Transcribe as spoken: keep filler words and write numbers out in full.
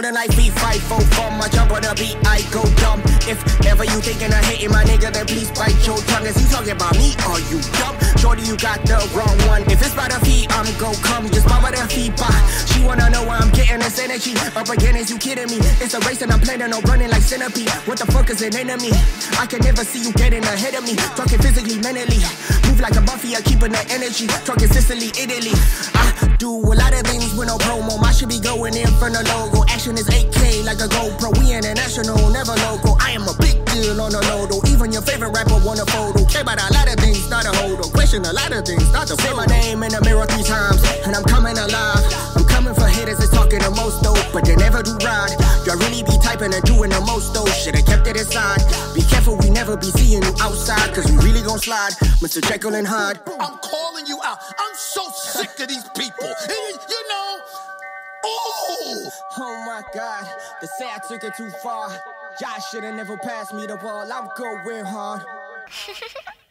rolling like feet fight for fun. I jump on the beat, I go dumb. If ever you thinking of hating my nigga, then please bite your tongue. Is he talking about me? Are you dumb? Shorty, you got the wrong one. If it's by the feet, I'm gon' come. Just by the feet, bah. She wanna know where I'm getting this energy. Up again, is you kidding me? It's a race and I'm planning on running like centipede. What the fuck is an enemy? I can never see you getting ahead of me. Talking physically, mentally. Move like a Buffy, I'm keeping that energy. Talking Sicily, Italy. I do a lot of things with no promo. I should be going in for the logo. Action is eight K like a GoPro. We international, never local. I am a big deal on the low though. Even your favorite rapper want a photo. Care about a lot of things, not a hold on. Question a lot of things, not to say my name in the mirror three times. And I'm coming alive. I'm coming for haters that's talking the most though, but they never do ride. Y'all really be typing and doing the most though. Should've kept it inside. Be careful, we never be seeing you outside, cause we really gon' slide. Mister Jekyll and Hyde. I'm calling you out. I'm so sick of these people. You, you know. Oh! Oh my God, they say I took it too far. Josh should've never passed me the ball. I'm going hard.